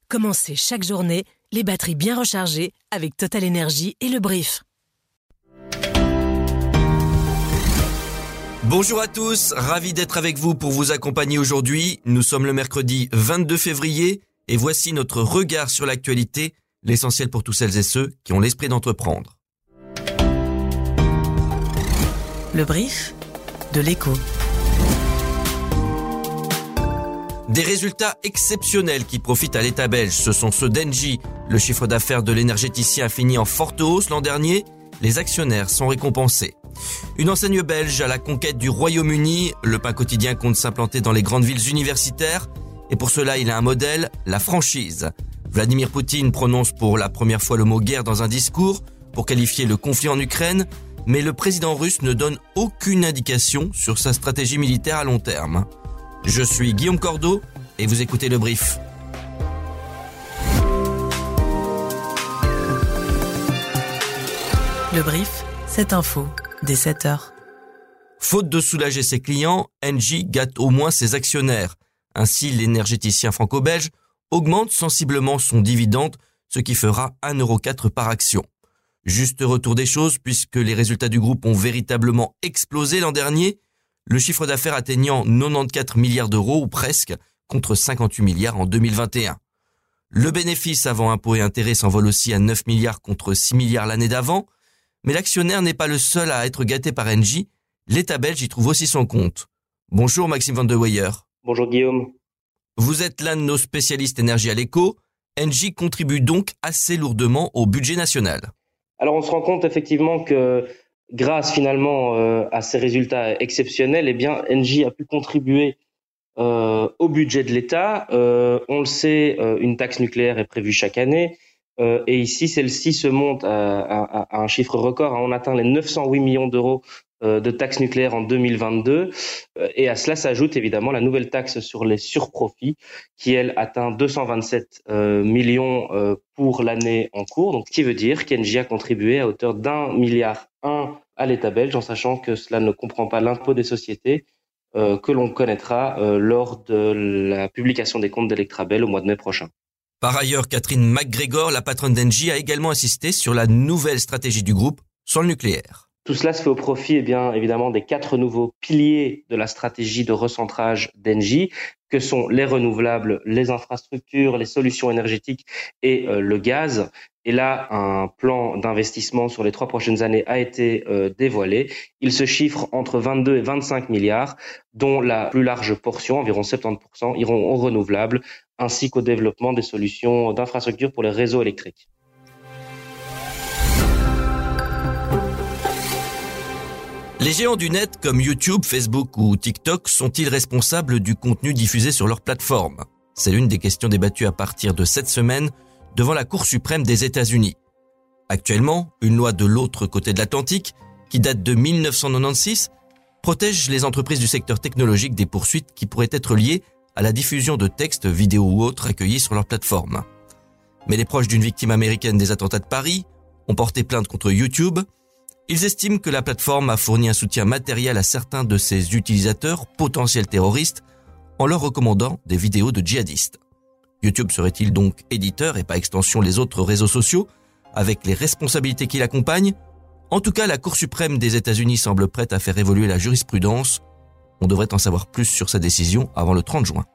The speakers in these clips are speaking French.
Commencez chaque journée les batteries bien rechargées avec Total Energy et le Brief. Bonjour à tous, ravi d'être avec vous pour vous accompagner aujourd'hui. Nous sommes le mercredi 22 février et voici notre regard sur l'actualité, l'essentiel pour tous celles et ceux qui ont l'esprit d'entreprendre. Le Brief de l'Écho. Des résultats exceptionnels qui profitent à l'État belge, ce sont ceux d'Engie. Le chiffre d'affaires de l'énergéticien a fini en forte hausse l'an dernier. Les actionnaires sont récompensés. Une enseigne belge à la conquête du Royaume-Uni. Le pain quotidien compte s'implanter dans les grandes villes universitaires. Et pour cela, il a un modèle, la franchise. Vladimir Poutine prononce pour la première fois le mot guerre dans un discours pour qualifier le conflit en Ukraine. Mais le président russe ne donne aucune indication sur sa stratégie militaire à long terme. Je suis Guillaume Cordeau et vous écoutez Le Brief. Le Brief, cette info, dès 7h. Faute de soulager ses clients, Engie gâte au moins ses actionnaires. Ainsi, l'énergéticien franco-belge augmente sensiblement son dividende, ce qui fera 1,04 € par action. Juste retour des choses, puisque les résultats du groupe ont véritablement explosé l'an dernier, le chiffre d'affaires atteignant 94 milliards d'euros ou presque, contre 58 milliards en 2021. Le bénéfice avant impôts et intérêts s'envole aussi à 9 milliards contre 6 milliards l'année d'avant, mais l'actionnaire n'est pas le seul à être gâté par Engie, l'État belge y trouve aussi son compte. Bonjour Maxime Van de Weyer. Bonjour Guillaume. Vous êtes l'un de nos spécialistes énergie à l'Écho. Engie contribue donc assez lourdement au budget national. Alors on se rend compte effectivement que grâce finalement à ces résultats exceptionnels, eh bien Engie a pu contribuer au budget de l'État. On le sait, une taxe nucléaire est prévue chaque année. Et ici, celle-ci se monte à un chiffre record. On atteint les 908 millions d'euros de taxes nucléaires en 2022. Et à cela s'ajoute évidemment la nouvelle taxe sur les surprofits qui, elle, atteint 227 millions pour l'année en cours. Donc, ce qui veut dire qu'Engie a contribué à hauteur d'1,1 milliard à l'État belge, en sachant que cela ne comprend pas l'impôt des sociétés que l'on connaîtra lors de la publication des comptes d'Electrabel au mois de mai prochain. Par ailleurs, Catherine McGregor, la patronne d'Engie, a également insisté sur la nouvelle stratégie du groupe sur le nucléaire. Tout cela se fait au profit, évidemment, des 4 nouveaux piliers de la stratégie de recentrage d'Engie, que sont les renouvelables, les infrastructures, les solutions énergétiques et le gaz. Et là, un plan d'investissement sur les 3 prochaines années a été dévoilé. Il se chiffre entre 22 et 25 milliards, dont la plus large portion, environ 70%, iront aux renouvelables, ainsi qu'au développement des solutions d'infrastructures pour les réseaux électriques. Les géants du net comme YouTube, Facebook ou TikTok sont-ils responsables du contenu diffusé sur leur plateforme ? C'est l'une des questions débattues à partir de cette semaine devant la Cour suprême des États-Unis. Actuellement, une loi de l'autre côté de l'Atlantique, qui date de 1996, protège les entreprises du secteur technologique des poursuites qui pourraient être liées à la diffusion de textes, vidéos ou autres accueillis sur leur plateforme. Mais les proches d'une victime américaine des attentats de Paris ont porté plainte contre YouTube. Ils estiment que la plateforme a fourni un soutien matériel à certains de ses utilisateurs potentiels terroristes en leur recommandant des vidéos de djihadistes. YouTube serait-il donc éditeur et par extension les autres réseaux sociaux avec les responsabilités qui l'accompagnent ? En tout cas, la Cour suprême des États-Unis semble prête à faire évoluer la jurisprudence. On devrait en savoir plus sur sa décision avant le 30 juin.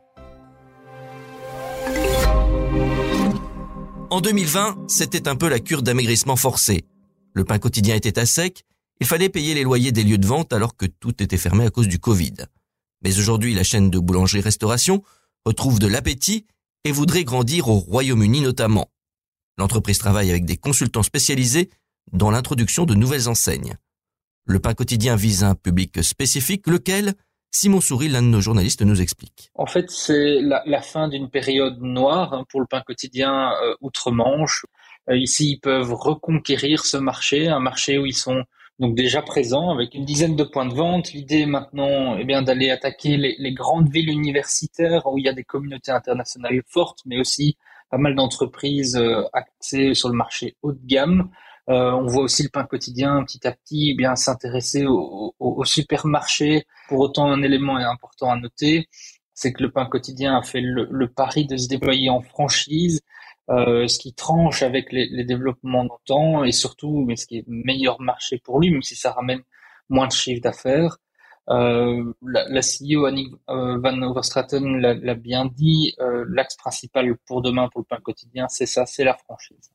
En 2020, c'était un peu la cure d'amaigrissement forcé. Le pain quotidien était à sec, il fallait payer les loyers des lieux de vente alors que tout était fermé à cause du Covid. Mais aujourd'hui, la chaîne de boulangerie-restauration retrouve de l'appétit et voudrait grandir au Royaume-Uni notamment. L'entreprise travaille avec des consultants spécialisés dans l'introduction de nouvelles enseignes. Le pain quotidien vise un public spécifique, lequel Simon Souris, l'un de nos journalistes, nous explique. En fait, c'est la fin d'une période noire pour le pain quotidien outre-Manche. Ici, ils peuvent reconquérir ce marché, un marché où ils sont donc déjà présents avec une dizaine de points de vente. L'idée maintenant est bien d'aller attaquer les grandes villes universitaires où il y a des communautés internationales fortes, mais aussi pas mal d'entreprises axées sur le marché haut de gamme. On voit aussi le pain quotidien petit à petit bien s'intéresser au supermarché. Pour autant, un élément est important à noter, c'est que le pain quotidien a fait le pari de se déployer en franchise, ce qui tranche avec les développements d'antan et surtout, mais ce qui est meilleur marché pour lui, même si ça ramène moins de chiffre d'affaires. La CEO Annick Van Overstraten l'a bien dit, l'axe principal pour demain pour le pain quotidien, c'est ça, c'est la franchise.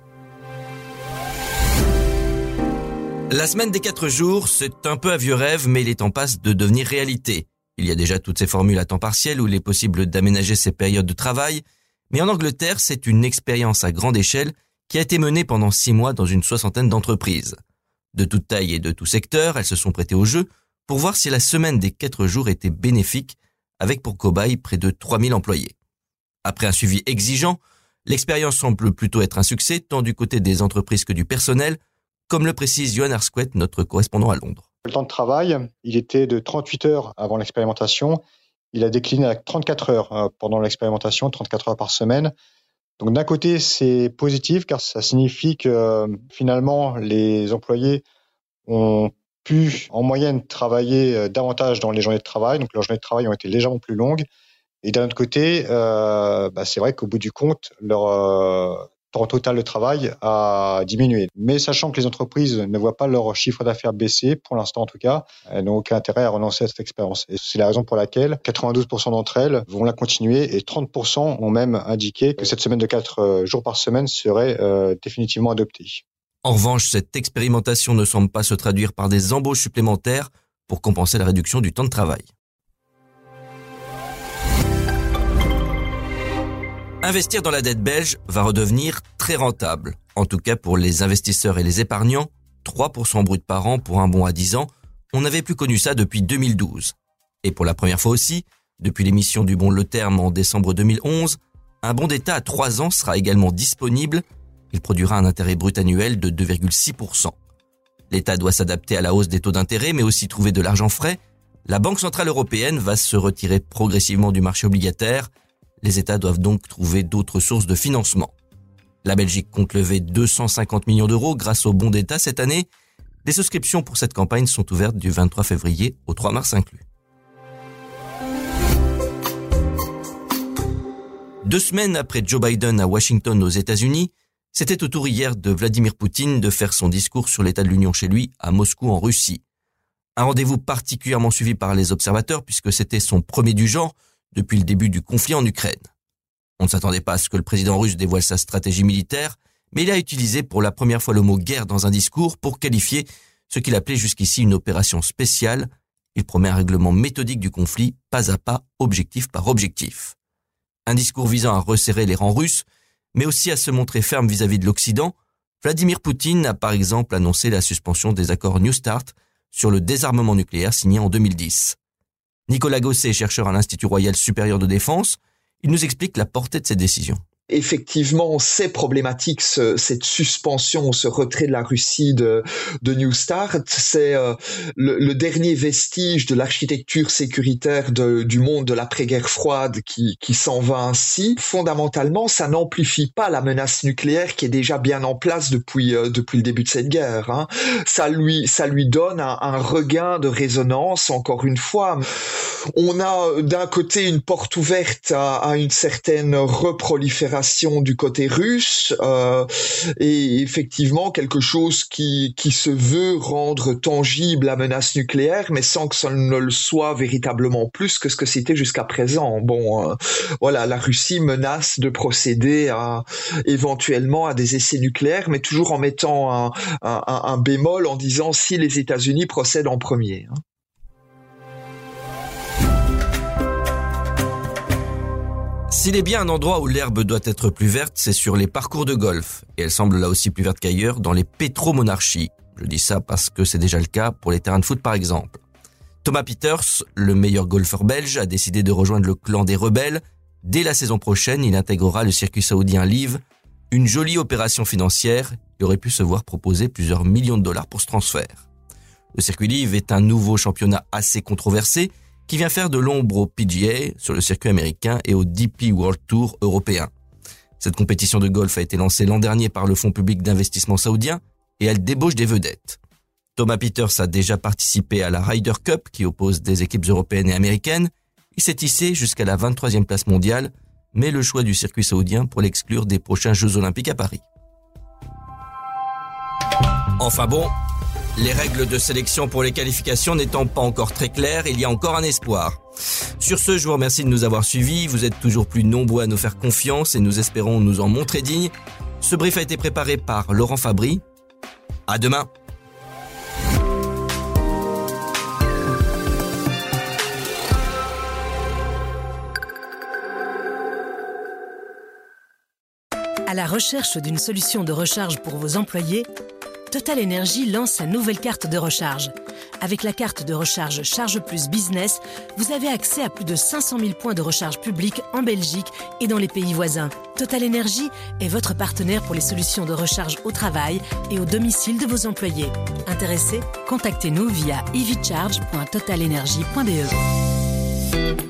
La semaine des 4 jours, c'est un peu un vieux rêve, mais il est en passe de devenir réalité. Il y a déjà toutes ces formules à temps partiel où il est possible d'aménager ses périodes de travail, mais en Angleterre, c'est une expérience à grande échelle qui a été menée pendant 6 mois dans une 60aine d'entreprises. De toute taille et de tout secteur, elles se sont prêtées au jeu pour voir si la semaine des 4 jours était bénéfique, avec pour cobaye près de 3000 employés. Après un suivi exigeant, l'expérience semble plutôt être un succès, tant du côté des entreprises que du personnel, comme le précise Johan Arsquet, notre correspondant à Londres. Le temps de travail, il était de 38 heures avant l'expérimentation. Il a décliné à 34 heures pendant l'expérimentation, 34 heures par semaine. Donc d'un côté, c'est positif car ça signifie que finalement, les employés ont pu en moyenne travailler davantage dans les journées de travail. Donc leurs journées de travail ont été légèrement plus longues. Et d'un autre côté, c'est vrai qu'au bout du compte, leur temps total de travail a diminué. Mais sachant que les entreprises ne voient pas leur chiffre d'affaires baisser, pour l'instant en tout cas, elles n'ont aucun intérêt à renoncer à cette expérience. Et c'est la raison pour laquelle 92% d'entre elles vont la continuer et 30% ont même indiqué que cette semaine de 4 jours par semaine serait définitivement adoptée. En revanche, cette expérimentation ne semble pas se traduire par des embauches supplémentaires pour compenser la réduction du temps de travail. Investir dans la dette belge va redevenir très rentable. En tout cas pour les investisseurs et les épargnants, 3% brut par an pour un bon à 10 ans, on n'avait plus connu ça depuis 2012. Et pour la première fois aussi, depuis l'émission du bon Le Terme en décembre 2011, un bon d'État à 3 ans sera également disponible. Il produira un intérêt brut annuel de 2,6%. L'État doit s'adapter à la hausse des taux d'intérêt, mais aussi trouver de l'argent frais. La Banque Centrale Européenne va se retirer progressivement du marché obligataire. Les États doivent donc trouver d'autres sources de financement. La Belgique compte lever 250 millions d'euros grâce au bon d'État cette année. Les souscriptions pour cette campagne sont ouvertes du 23 février au 3 mars inclus. 2 semaines après Joe Biden à Washington aux États-Unis, c'était au tour hier de Vladimir Poutine de faire son discours sur l'état de l'Union chez lui à Moscou en Russie. Un rendez-vous particulièrement suivi par les observateurs puisque c'était son premier du genre depuis le début du conflit en Ukraine. On ne s'attendait pas à ce que le président russe dévoile sa stratégie militaire, mais il a utilisé pour la première fois le mot guerre dans un discours pour qualifier ce qu'il appelait jusqu'ici une opération spéciale. Il promet un règlement méthodique du conflit, pas à pas, objectif par objectif. Un discours visant à resserrer les rangs russes, mais aussi à se montrer ferme vis-à-vis de l'Occident. Vladimir Poutine a par exemple annoncé la suspension des accords New START sur le désarmement nucléaire signés en 2010. Nicolas Gosset, chercheur à l'Institut Royal Supérieur de Défense, il nous explique la portée de ces décisions. Effectivement, c'est problématique cette suspension, ce retrait de la Russie de New START. C'est le dernier vestige de l'architecture sécuritaire du monde de l'après-guerre froide qui s'en va ainsi. Fondamentalement, ça n'amplifie pas la menace nucléaire qui est déjà bien en place depuis le début de cette guerre. Hein. Ça lui donne un regain de résonance. Encore une fois, on a d'un côté une porte ouverte à une certaine reprolifération du côté russe et effectivement quelque chose qui se veut rendre tangible la menace nucléaire, mais sans que ça ne le soit véritablement plus que ce que c'était jusqu'à présent. Voilà, la Russie menace de procéder éventuellement à des essais nucléaires, mais toujours en mettant un bémol en disant si les États-Unis procèdent en premier. Hein. S'il est bien un endroit où l'herbe doit être plus verte, c'est sur les parcours de golf. Et elle semble là aussi plus verte qu'ailleurs dans les pétromonarchies. Je dis ça parce que c'est déjà le cas pour les terrains de foot par exemple. Thomas Pieters, le meilleur golfeur belge, a décidé de rejoindre le clan des rebelles. Dès la saison prochaine, il intégrera le circuit saoudien LIV. Une jolie opération financière. Il aurait pu se voir proposer plusieurs millions de dollars pour ce transfert. Le circuit LIV est un nouveau championnat assez controversé qui vient faire de l'ombre au PGA sur le circuit américain et au DP World Tour européen. Cette compétition de golf a été lancée l'an dernier par le Fonds public d'investissement saoudien et elle débauche des vedettes. Thomas Pieters a déjà participé à la Ryder Cup qui oppose des équipes européennes et américaines. Il s'est hissé jusqu'à la 23e place mondiale, mais le choix du circuit saoudien pour l'exclure des prochains Jeux Olympiques à Paris. Enfin bon, les règles de sélection pour les qualifications n'étant pas encore très claires, il y a encore un espoir. Sur ce, je vous remercie de nous avoir suivis. Vous êtes toujours plus nombreux à nous faire confiance et nous espérons nous en montrer dignes. Ce brief a été préparé par Laurent Fabry. À demain. À la recherche d'une solution de recharge pour vos employés, Total Energy lance sa nouvelle carte de recharge. Avec la carte de recharge Charge Plus Business, vous avez accès à plus de 500 000 points de recharge publics en Belgique et dans les pays voisins. Total Energy est votre partenaire pour les solutions de recharge au travail et au domicile de vos employés. Intéressés ? Contactez-nous via evcharge.totalenergy.be.